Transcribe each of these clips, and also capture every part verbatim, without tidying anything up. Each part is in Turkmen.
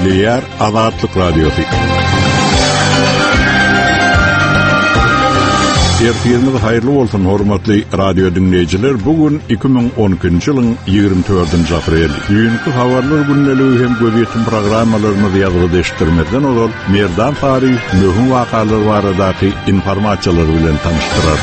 Edilýär Azatlyk Radiosu. Ertiriniz hayırlı olsun hormatly radio dinleyijiler. Bugün iki bin on ikinji ýylyň ýygrimi dördünji aprel. Ýyňky habarlar günneligi hem göbeýetim programmalaryny ýazyp eşitdirmeden ol, merdan tarih, möhüm wakalar baradaky informasiýalar bilen tanıştyrar.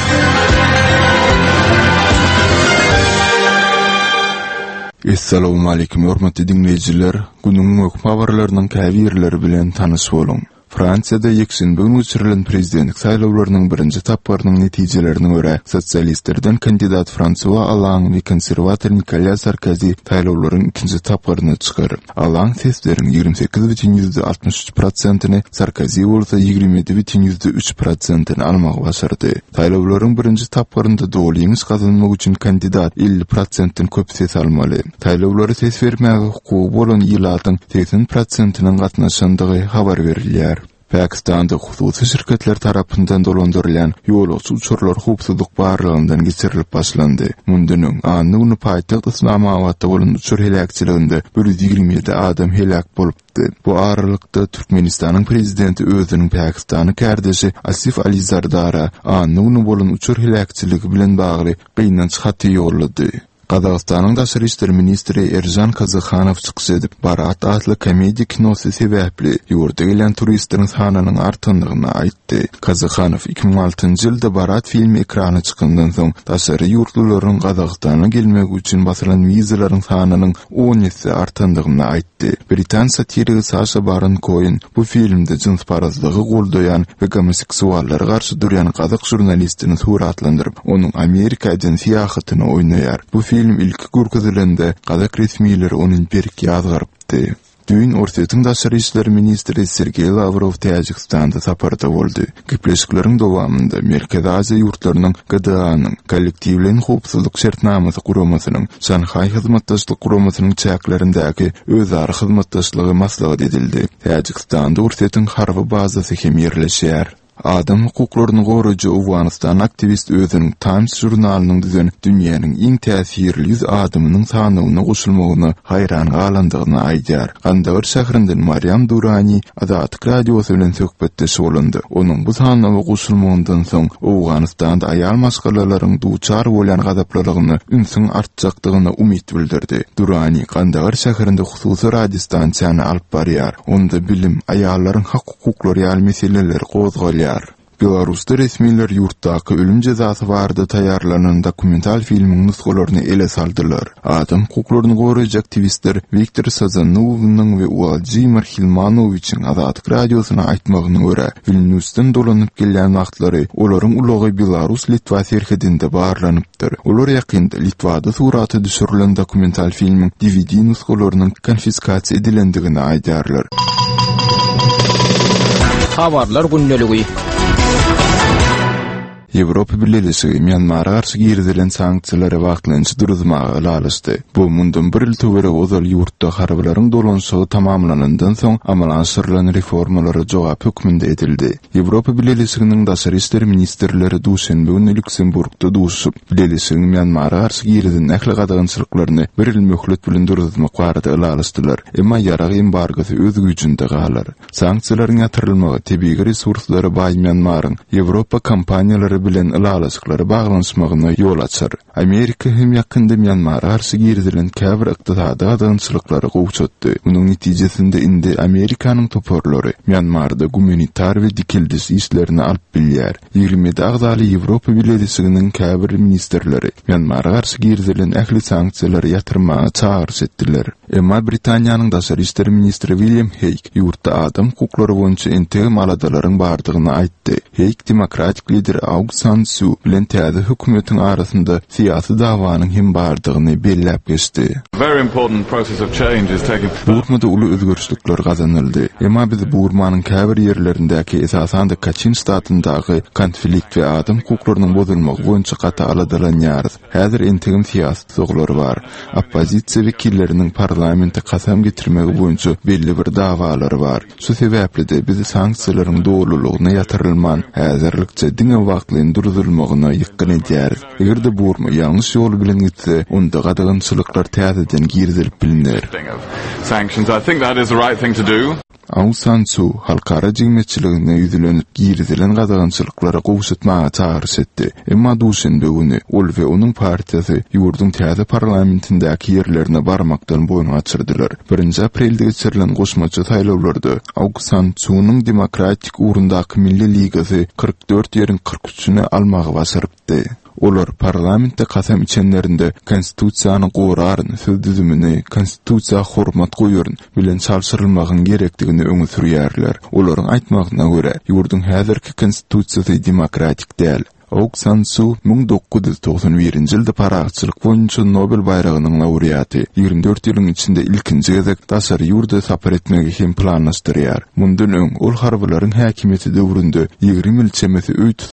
Assalamu alaykum hormatly dinleyijiler. Günüň möhüm habarlarynyň käbirleri bilen tanış bolun. Fransiyada ýekşenbe günü geçirilen prezidentlik saýlawlarynyň birinji tapgarynyň netijelerine görä sosialistlerden kandidat François Hollande we konserwator Nicolas Sarkozy saýlawlaryň ikinji tapgaryna çykar. Hollande sesleriniň ýygrimi sekiz бүтүн yüzde altmış üç prosentyny, Sarkozy bolsa ýygrimi ýedi бүтүn yüzde üç prosentyny almagy başardy. Saýlawlaryň birinji tapgarynda dogry ýeňiş kazanmak üçin kandidat elli prosentten köp ses almaly. Saýlawlary ses bermäge hukuky bolan ýylatyň seksen prosentynyň gatnaşandygy habar berilýär. Pakistanda hususy şirketler tarapyndan dolandyrylan ýolagçy uçurlar howpsuzlyk barlygyndan geçirilip başlandy. Mundunyň anyny paýtaxt Islamabadda bolan uçur helakçylygynda bir yüz ýygrimi ýedi adam helak bolupdy. Bu aralykda Türkmenistanyň prezidenti özüniň Pakistany kardeşi Asif Ali Zardara anyny bolan uçur helakçylygy bilen bagly gynanç haty ýollady. Qazaqstanyň daşary işler ministri Erjan Kazakhanov çykyş edip Barat adly komediýa kinosy sebäpli ýurda gelen turistleriň sanynyň artandygyny aýtdy. Kazakhanov iki bin altynjy ýylda Barat filmi ekrana çykyndan soň daşary ýurtlularyň Qazaqstana gelmegi üçin basylan wizalaryň sanynyň on ýetse artandygyny aýtdy. Britan satirigi Sacha Baron Cohen bu filmde jins parazlygy goldaýan we homoseksuallara garşy durýan Qazaq jurnalistini suratlandyryp, onuň Amerika agensiýatyny oýnaýar. Bu film ilk gurkuzylanda Qazaq resmiýetleri onuň berk ýazgarypdy. Düň Ortaýa daşary işler ministri Sergey Lavrov Täjikistanda saparda boldy. Gepleşikleriň dowamında Merkez Aziýa ýurtlarynyň G D A-nyň kollektiwlen howpsuzlyk şertnamasy guramasynyň Şanhay hyzmatdaşlyk guramasynyň çäklerindäki özara hyzmatdaşlygy maslahat edildi. Täjikistanda Ortaýa harby bazasy hem ýerleşýär. Adam hukuklaryny goraýjy Awganistan aktivist özüniň Times jurnalynyň düzen dünýäniň iň täsirli yüz adamynyň sanyna goşulmagyny haýran galandygyny aýdýar. Kandahar şäherinden Maryam Durrani Azatlyk radiosu bilen söhbetdeşip bolandy. Onuň bu sanyna goşulmagyndan soň Awganistanda aýal maskalalaryň duçar bolan gazaplaryny ünsüň artjakdygyna umyt bildirdi. Durrani Kandahar şäherinde hususy radio stansiýany alyp barýar. Onda bilim, aýallaryň hak hukuklary ýaly meseleleri gozgalýar. Belarusda resmiler yurtdaky ölüm jezasy barada taýarlanan dokumental filmiň nusgalaryny ele saldylar. Adam hukuklaryny goraýjy aktivistler Viktor Sazanowyň we Wladimir Hilmanowiçiň Azatlyk radiosyna aýtmagyna görä, Vilniusdan dolanyp gelýän wagtlary olaryň ulogy Belarus Litwa serhedinde barlanypdyr. Olar ýakynda Litvada suraty düşürilen dokumental filmiň D V D nusgalarynyň konfiskasiýa edilendigini aýdýarlar. Habarlar günneligi. Ýewropa Birleşigi Myanmara garşy girdilen sanksiýalary wagtlançy duruzmagy alaşdy. Bu mundan bir ýyl töwere ozal ýurtda harbalaryň dolanşygy tamamlanandan soň amala aşyrylan reformalary jogap hökmünde edildi. Ýewropa Birleşiginiň daşary işler ministrleri duşenbe günü Lüksemburgda duşup, Birleşigiň Myanmara garşy girdilen ähli gadagynçylyklaryny bir ýyl möhlet bilen duruzmak barada alaşdylar. Emma ýarag embargosy öz güýjünde galar. Sanksiýalaryň ýatyrylmagy tebii resurslary baý Myanmaryň Ýewropa kompaniýalary bilen alalaşyklary baglanşmagyna ýol açar. Amerika hem ýakynda Myanmara garşy girdilen käbir ykdysady gadagynçylyklary gowçatdy. Munyň netijesinde indi Amerikanyň toporlary Myanmarda humanitar we dikildiş işlerini alyp bilýär. ýygrimi agzaly Ýewropa Birleşiginiň käbir ministrleri Myanmara garşy girdilen ähli sanksiýalary ýatyrmagy çağırş etdiler. Emma Britaniýanyň daşary işler ministri William Hague ýurtda adam hukuklary boýunça entegim aladalaryň bardygyny aýtdy. Hague demokratik lider Aung San Suu bilen täze hökümetiň arasynda syýasy dawanyň hem bardygyny belläp geçdi. Very important process of change is taking Burmada uly özgörüşlikler gazanyldy. Emma biz Burmanyň käbir ýerlerindäki esasanda Kachin statyndaky konflikt we adam hukuklarynyň bozulmagy boýunça gata aladalanýar. Häzir entegim syýasat soglary bar. Oppozisiýa wekilleriniň parlamentde kasam getirmegi boýunça belli bir dawalary bar. Şu sebäple de biz sanksiýalaryň dogrulygyna ýatyrylman häzirlikçe diňe wagtly ýerden durdurulmagyna ýykyn edýär. Egerde burma ýalňyş ýol bilen gitse, onda gadagynçylyklar täzeden girdilip bilinir. Sanctions, I think that is the right thing to do. Aung San Suu halkara jigmetçiligine ýüzülenip girdilen gadagynçylyklara gowşatmaga çağrış etdi. Emma duşenbe güni ol we onuň partiýasy ýurdun täze parlamentindäki ýerlerine barmakdan boyun açyrdylar. birinji aprelde geçirilen goşmaça saýlawlarda Aung San Suu'nun demokratik urundaky Milli Ligasy kırk dört ýerin kırk üçüne almagy basyrypdy. Olar parlamentde kasam içenlerinde konstitusiýany goýaryn, söz düzümini, konstitusiýa hormat goýaryn bilen çalşyrylmagyň gerekdigini öňe sürýärler. Olaryň aýtmagyna görä, ýurdun häzirki konstitusiýasy demokratik däl. Aung San Suu bin dokuz yüz doksan birinji ýylda paragatçylyk boýunça Nobel baýragynyň laureaty. ýygrimi dört ýylyň içinde ilkinji gezek daşary ýurda sapar etmegi hem planlaşdyrýar. Mundan öň ol harbalaryň häkimiýeti döwründe ýygrimi ýyl çemesi öýt